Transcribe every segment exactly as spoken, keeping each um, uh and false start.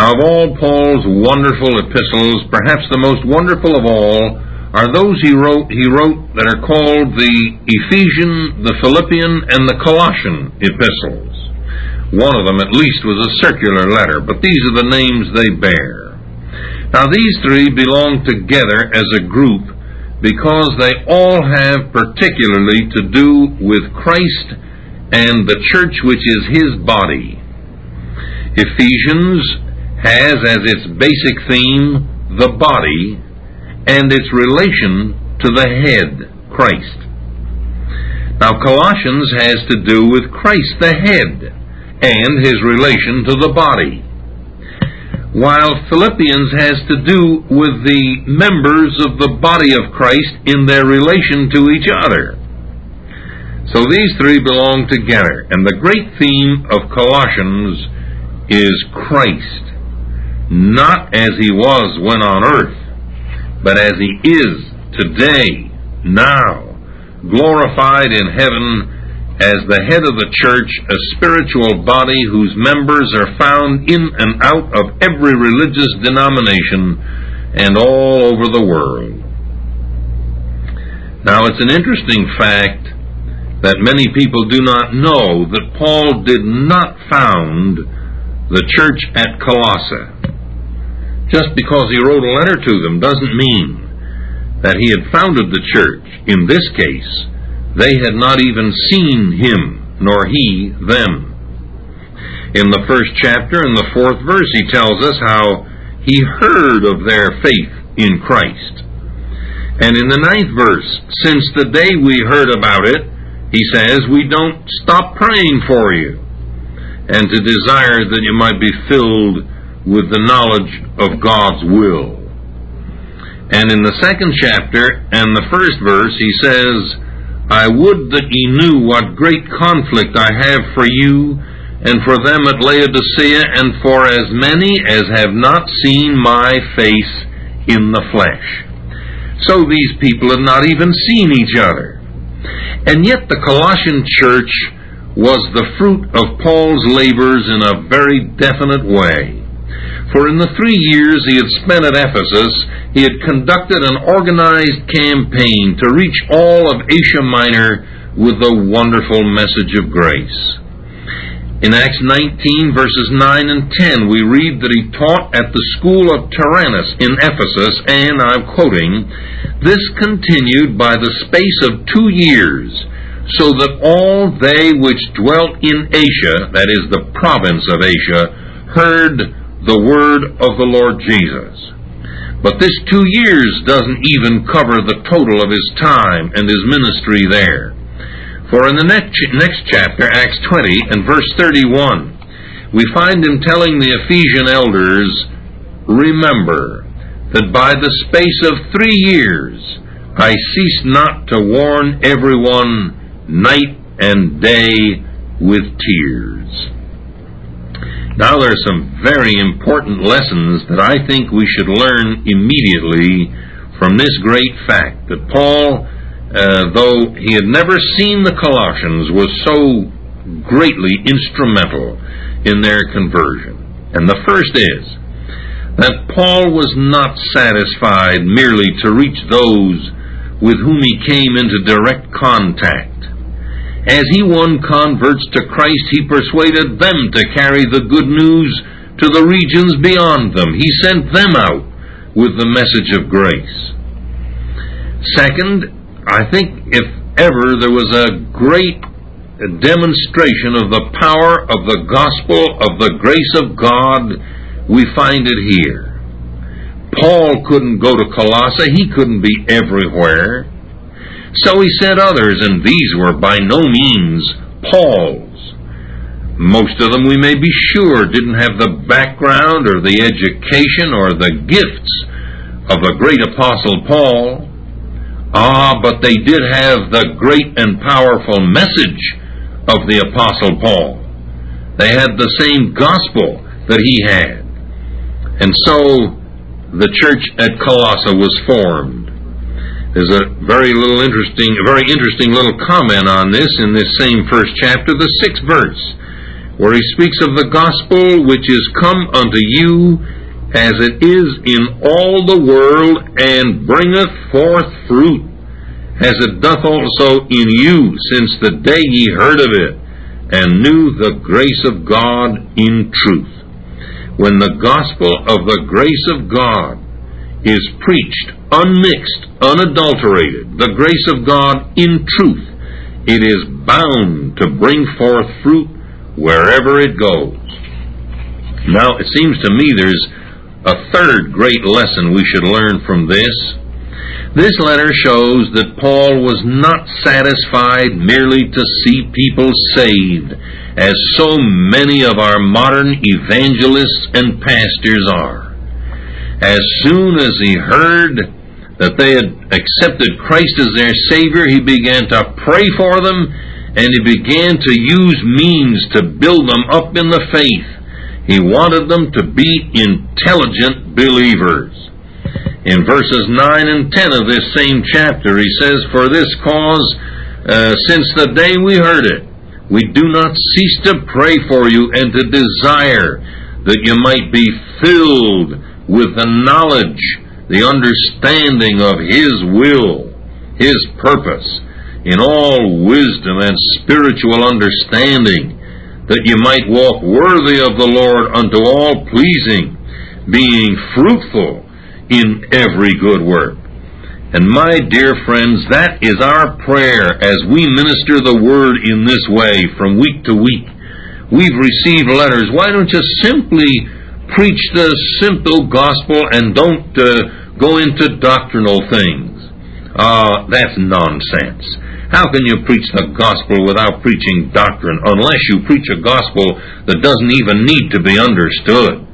Now, of all Paul's wonderful epistles, perhaps the most wonderful of all are those he wrote he wrote that are called the Ephesian, the Philippian, and the Colossian epistles. One of them, at least, was a circular letter, but these are the names they bear. Now, these three belong together as a group because they all have particularly to do with Christ and the church, which is His body. Ephesians has as its basic theme the body and its relation to the head, Christ. Now, Colossians has to do with Christ, the head, and His relation to the body, while Philippians has to do with the members of the body of Christ in their relation to each other. So these three belong together, and the great theme of Colossians is Christ, not as He was when on earth, but as He is today, now, glorified in heaven as the head of the church, a spiritual body whose members are found in and out of every religious denomination and all over the world. Now, it's an interesting fact that many people do not know that Paul did not found the church at Colossae. Just because he wrote a letter to them doesn't mean that he had founded the church. In this case, they had not even seen him, nor he them. In the first chapter, in the fourth verse, he tells us how he heard of their faith in Christ. And in the ninth verse, since the day we heard about it, he says, we don't stop praying for you, and to desire that you might be filled with the knowledge of God's will. And in the second chapter and the first verse, he says, I would that ye knew what great conflict I have for you, and for them at Laodicea, and for as many as have not seen my face in the flesh. So these people have not even seen each other. And yet the Colossian church was the fruit of Paul's labors in a very definite way. For in the three years he had spent at Ephesus, he had conducted an organized campaign to reach all of Asia Minor with the wonderful message of grace. In Acts nineteen, verses nine and ten, we read that he taught at the school of Tyrannus in Ephesus, and I'm quoting, this continued by the space of two years, so that all they which dwelt in Asia, that is the province of Asia, heard the word of the Lord Jesus. But this two years doesn't even cover the total of his time and his ministry there. For in the next, next chapter, Acts twenty and verse thirty-one, we find him telling the Ephesian elders, remember that by the space of three years I ceased not to warn everyone night and day with tears. Now there are some very important lessons that I think we should learn immediately from this great fact that Paul, uh, though he had never seen the Colossians, was so greatly instrumental in their conversion. And the first is that Paul was not satisfied merely to reach those with whom he came into direct contact. As he won converts to Christ, he persuaded them to carry the good news to the regions beyond them. He sent them out with the message of grace. Second, I think if ever there was a great demonstration of the power of the gospel of the grace of God, we find it here. Paul couldn't go to Colossae. He couldn't be everywhere. So he sent others, and these were by no means Paul's. Most of them, we may be sure, didn't have the background or the education or the gifts of the great apostle Paul. Ah, but they did have the great and powerful message of the apostle Paul. They had the same gospel that he had. And so the church at Colossae was formed. There's a very little interesting, a very interesting little comment on this in this same first chapter, the sixth verse, where he speaks of the gospel which is come unto you as it is in all the world, and bringeth forth fruit, as it doth also in you, since the day ye heard of it, and knew the grace of God in truth. When the gospel of the grace of God is preached, unmixed, unadulterated, the grace of God in truth, it is bound to bring forth fruit wherever it goes. Now, it seems to me there's a third great lesson we should learn from this. This letter shows that Paul was not satisfied merely to see people saved, as so many of our modern evangelists and pastors are. As soon as he heard that they had accepted Christ as their Savior, he began to pray for them, and he began to use means to build them up in the faith. He wanted them to be intelligent believers. In verses nine and ten of this same chapter, he says, For this cause, uh, since the day we heard it, we do not cease to pray for you and to desire that you might be filled with the knowledge, the understanding of His will, His purpose, in all wisdom and spiritual understanding, that you might walk worthy of the Lord unto all pleasing, being fruitful in every good work. And my dear friends, that is our prayer as we minister the Word in this way from week to week. We've received letters. Why don't you simply preach the simple gospel and don't uh, go into doctrinal things? Ah, uh, that's nonsense. How can you preach the gospel without preaching doctrine, unless you preach a gospel that doesn't even need to be understood?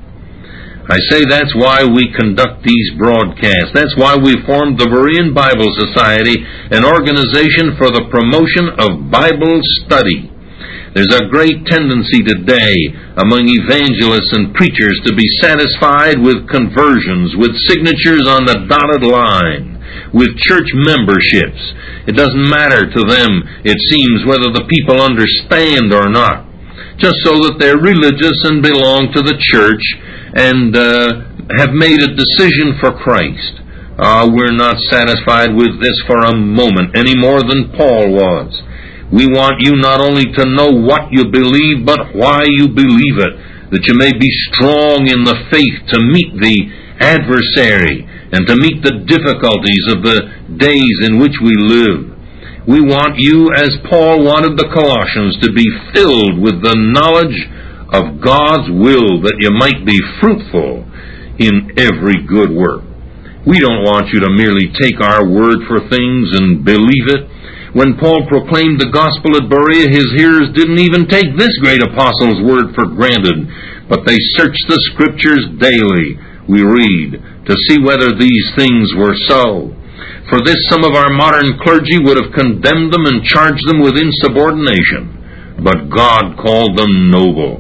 I say that's why we conduct these broadcasts. That's why we formed the Berean Bible Society, an organization for the promotion of Bible study. There's a great tendency today among evangelists and preachers to be satisfied with conversions, with signatures on the dotted line, with church memberships. It doesn't matter to them, it seems, whether the people understand or not, just so that they're religious and belong to the church and uh, have made a decision for Christ. Uh, we're not satisfied with this for a moment, any more than Paul was. We want you not only to know what you believe, but why you believe it, that you may be strong in the faith to meet the adversary and to meet the difficulties of the days in which we live. We want you, as Paul wanted the Colossians, to be filled with the knowledge of God's will, that you might be fruitful in every good work. We don't want you to merely take our word for things and believe it. When Paul proclaimed the gospel at Berea, his hearers didn't even take this great apostle's word for granted, but they searched the Scriptures daily, we read, to see whether these things were so. For this, some of our modern clergy would have condemned them and charged them with insubordination, but God called them noble.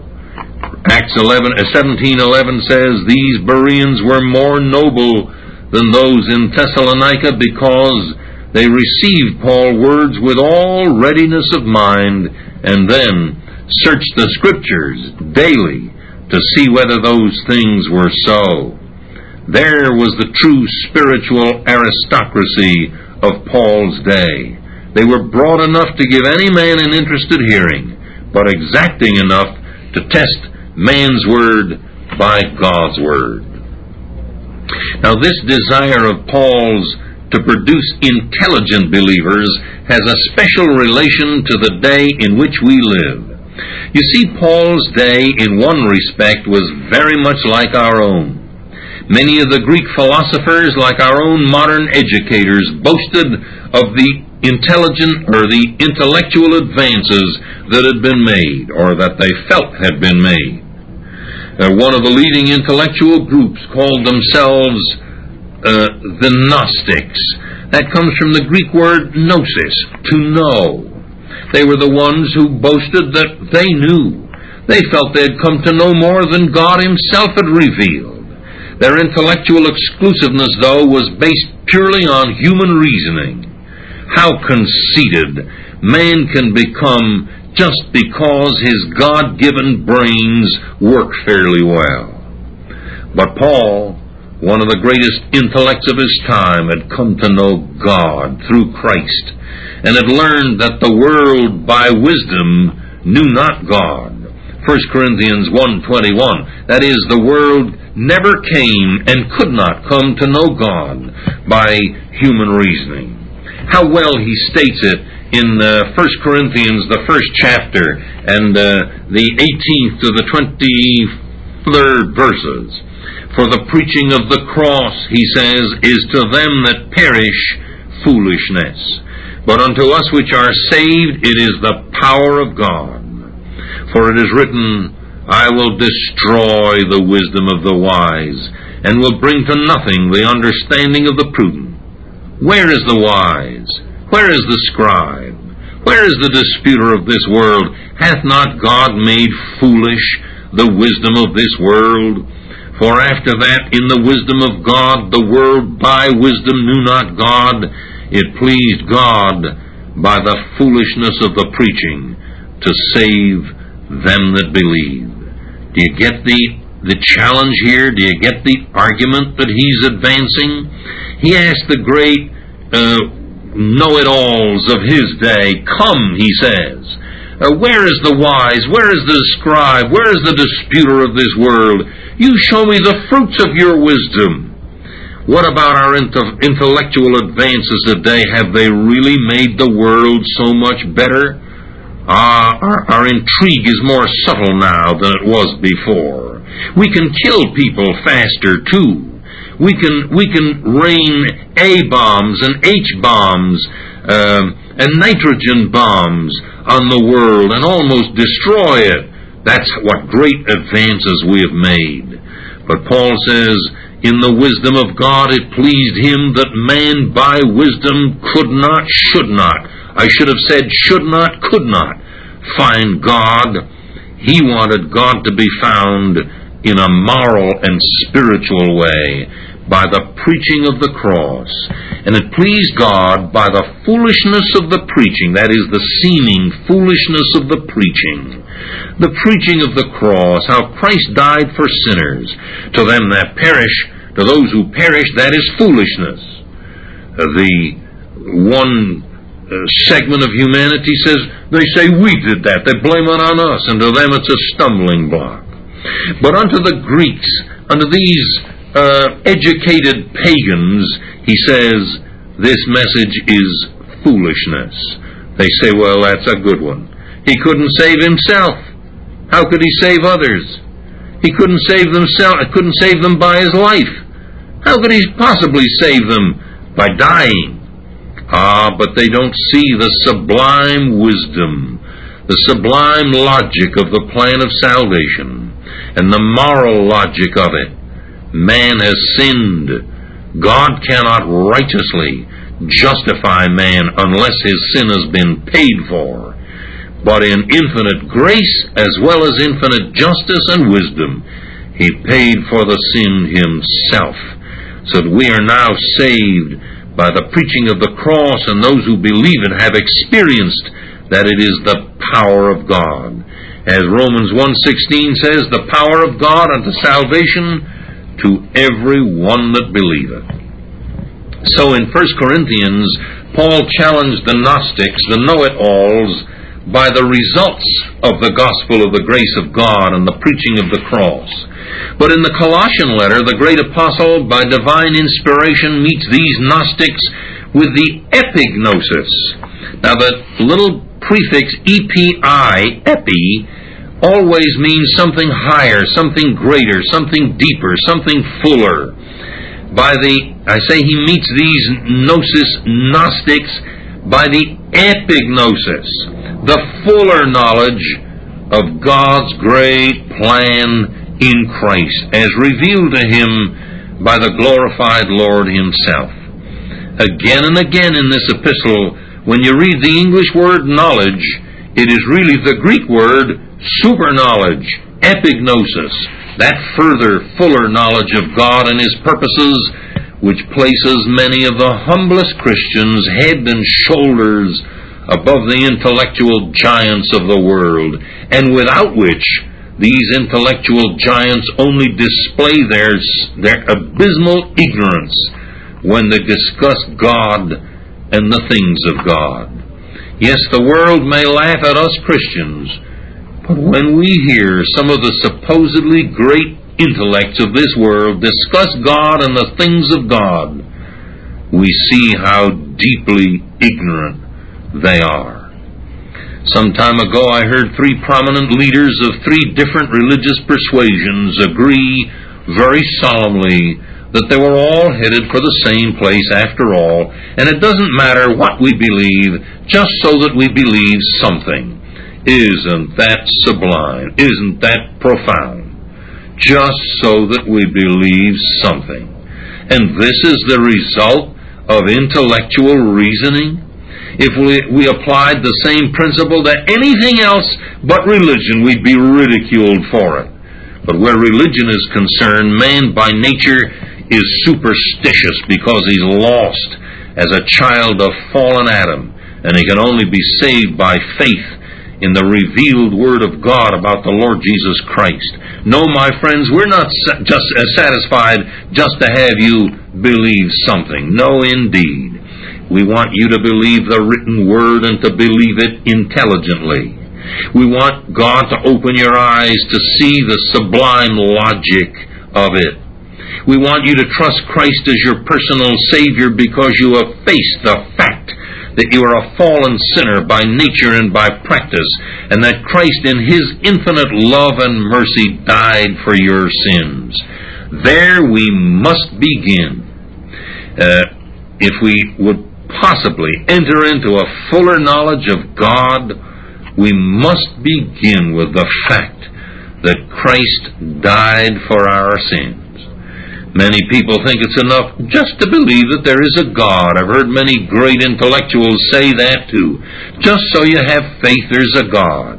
Acts seventeen eleven says, These Bereans were more noble than those in Thessalonica, because they received Paul's words with all readiness of mind, and then searched the Scriptures daily to see whether those things were so. There was the true spiritual aristocracy of Paul's day. They were broad enough to give any man an interested hearing, but exacting enough to test man's word by God's word. Now, this desire of Paul's to produce intelligent believers has a special relation to the day in which we live. You see, Paul's day, in one respect, was very much like our own. Many of the Greek philosophers, like our own modern educators, boasted of the intelligent or the intellectual advances that had been made, or that they felt had been made. Uh, one of the leading intellectual groups called themselves uh, the Gnostics. That comes from the Greek word gnosis, to know. They were the ones who boasted that they knew. They felt they had come to know more than God Himself had revealed. Their intellectual exclusiveness, though, was based purely on human reasoning. How conceited man can become just because his God-given brains work fairly well. But Paul, one of the greatest intellects of his time, had come to know God through Christ, and had learned that the world by wisdom knew not God. First Corinthians one twenty-one, that is, the world never came and could not come to know God by human reasoning. How well he states it in uh, First Corinthians, the first chapter, and uh, the eighteenth to the twenty-third verses. For the preaching of the cross, he says, is to them that perish foolishness, but unto us which are saved it is the power of God. For it is written, I will destroy the wisdom of the wise, and will bring to nothing the understanding of the prudent. Where is the wise? Where is the scribe? Where is the disputer of this world? Hath not God made foolish the wisdom of this world? For after that, in the wisdom of God, the world by wisdom knew not God. It pleased God by the foolishness of the preaching to save them that believe. Do you get the, the challenge here? Do you get the argument that he's advancing? He asked the great uh, know-it-alls of his day, come, he says, uh, where is the wise? Where is the scribe? Where is the disputer of this world? You show me the fruits of your wisdom. What about our inte- intellectual advances today? Have they really made the world so much better? Uh, our, our intrigue is more subtle now than it was before. We can kill people faster, too. We can we can rain A-bombs and H-bombs um, and nitrogen bombs on the world and almost destroy it. That's what great advances we have made. But Paul says, in the wisdom of God it pleased him that man by wisdom could not, should not, I should have said should not, could not find God. He wanted God to be found in a moral and spiritual way by the preaching of the cross. And it pleased God by the foolishness of the preaching, that is, the seeming foolishness of the preaching. The preaching of the cross, how Christ died for sinners. To them that perish, to those who perish, that is foolishness. The one uh, segment of humanity says, they say we did that. They blame it on us, and to them it's a stumbling block. But unto the Greeks, unto these uh, educated pagans, he says, this message is foolishness. They say, well, that's a good one. He couldn't save himself. How could he save others? He couldn't save himself. Couldn't save them by his life. How could he possibly save them? By dying. Ah, but they don't see the sublime wisdom, the sublime logic of the plan of salvation, and the moral logic of it. Man has sinned. God cannot righteously justify man unless his sin has been paid for. But in infinite grace as well as infinite justice and wisdom, he paid for the sin himself, so that we are now saved by the preaching of the cross, and those who believe it have experienced that it is the power of God. As Romans one sixteen says, the power of God unto salvation to every one that believeth. So in First Corinthians, Paul challenged the Gnostics, the know-it-alls, by the results of the gospel of the grace of God and the preaching of the cross. But in the Colossian letter, the great apostle, by divine inspiration, meets these Gnostics with the epignosis. Now, the little prefix E P I, epi, always means something higher, something greater, something deeper, something fuller. By the, I say he meets these gnosis Gnostics by the epignosis, the fuller knowledge of God's great plan in Christ, as revealed to him by the glorified Lord himself. Again and again in this epistle, when you read the English word knowledge, it is really the Greek word superknowledge, epignosis, that further, fuller knowledge of God and his purposes, which places many of the humblest Christians head and shoulders above the intellectual giants of the world, and without which these intellectual giants only display their, their abysmal ignorance when they discuss God and the things of God. Yes, the world may laugh at us Christians, but when we hear some of the supposedly great intellects of this world discuss God and the things of God, we see how deeply ignorant they are. Some time ago I heard three prominent leaders of three different religious persuasions agree very solemnly that they were all headed for the same place after all, and it doesn't matter what we believe, just so that we believe something. Isn't that sublime? Isn't that profound? Just so that we believe something. And this is the result of intellectual reasoning? If we, we applied the same principle to anything else but religion, we'd be ridiculed for it. But where religion is concerned, man by nature is superstitious because he's lost as a child of fallen Adam, and he can only be saved by faith in the revealed Word of God about the Lord Jesus Christ. No, my friends, we're not just satisfied just to have you believe something. No, indeed. We want you to believe the written Word and to believe it intelligently. We want God to open your eyes to see the sublime logic of it. We want you to trust Christ as your personal Savior because you have faced the fact that you are a fallen sinner by nature and by practice, and that Christ in His infinite love and mercy died for your sins. There we must begin. Uh, if we would possibly enter into a fuller knowledge of God, we must begin with the fact that Christ died for our sins. Many people think it's enough just to believe that there is a God. I've heard many great intellectuals say that too. Just so you have faith there's a God.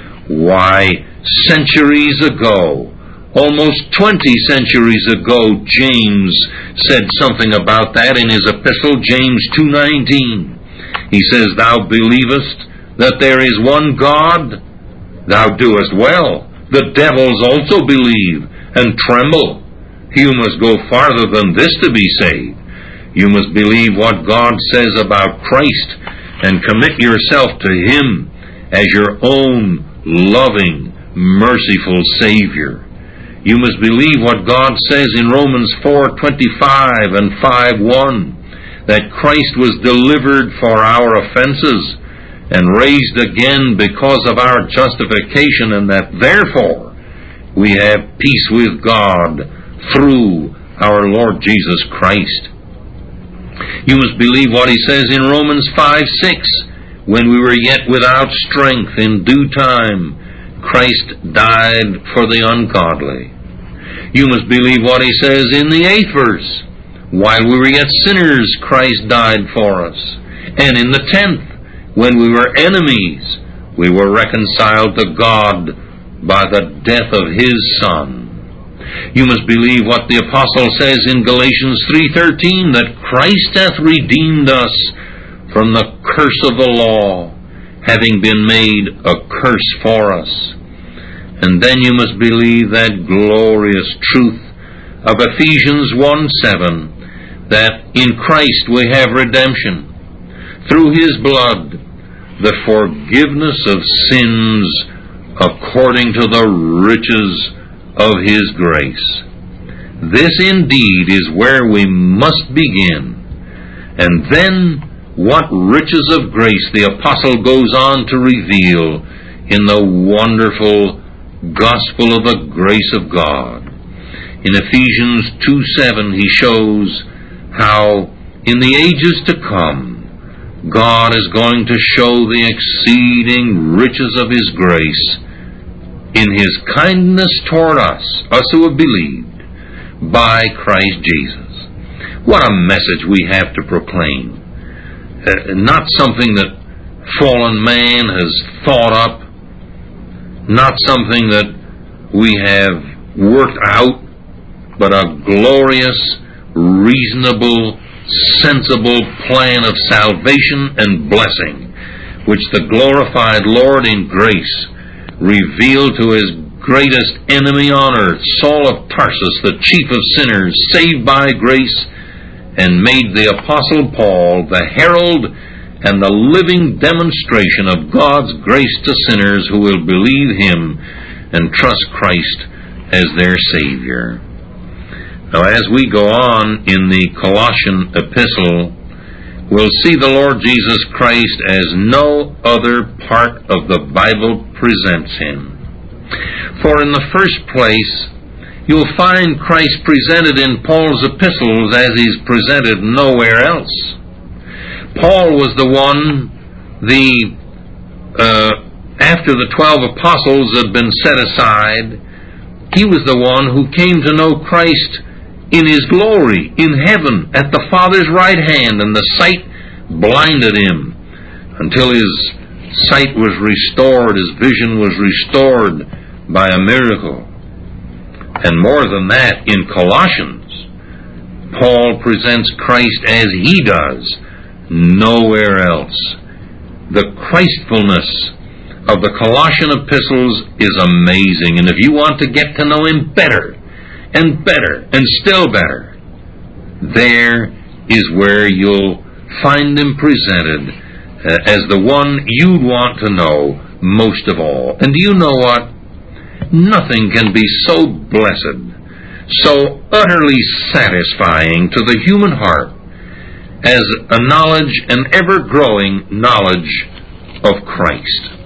Why, centuries ago, almost twenty centuries ago, James said something about that in his epistle, James two nineteen. He says, "Thou believest that there is one God? Thou doest well. The devils also believe and tremble. You must go farther than this to be saved. You must believe what God says about Christ and commit yourself to Him as your own loving, merciful Savior. You must believe what God says in Romans four twenty-five and five one, that Christ was delivered for our offenses and raised again because of our justification, and that therefore we have peace with God through our Lord Jesus Christ. You must believe what He says in Romans five six, when we were yet without strength, in due time Christ died for the ungodly. You must believe what He says in the eighth verse, while we were yet sinners Christ died for us. And in the tenth, when we were enemies, we were reconciled to God by the death of His Son. You must believe what the Apostle says in Galatians three thirteen, that Christ hath redeemed us from the curse of the law, having been made a curse for us. And then you must believe that glorious truth of Ephesians one seven, that in Christ we have redemption, through His blood, the forgiveness of sins according to the riches of His grace. This indeed is where we must begin. And then what riches of grace the Apostle goes on to reveal in the wonderful gospel of the grace of God. In Ephesians two seven he shows how in the ages to come God is going to show the exceeding riches of His grace in His kindness toward us, us who have believed, by Christ Jesus. What a message we have to proclaim. Uh, not something that fallen man has thought up, not something that we have worked out, but a glorious, reasonable, sensible plan of salvation and blessing, which the glorified Lord in grace revealed to his greatest enemy on earth, Saul of Tarsus, the chief of sinners, saved by grace, and made the Apostle Paul the herald and the living demonstration of God's grace to sinners who will believe him and trust Christ as their Savior. Now, as we go on in the Colossian epistle, we'll see the Lord Jesus Christ as no other part of the Bible presents him. For in the first place, you'll find Christ presented in Paul's epistles as he's presented nowhere else. Paul was the one, the uh, after the twelve apostles had been set aside, he was the one who came to know Christ in his glory, in heaven, at the Father's right hand, and the sight blinded him until his sight was restored, his vision was restored by a miracle. And more than that, in Colossians, Paul presents Christ as he does, nowhere else. The Christfulness of the Colossian epistles is amazing, and if you want to get to know him better, and better, and still better, there is where you'll find him presented uh, as the one you'd want to know most of all. And do you know what? Nothing can be so blessed, so utterly satisfying to the human heart as a knowledge, an ever-growing knowledge of Christ.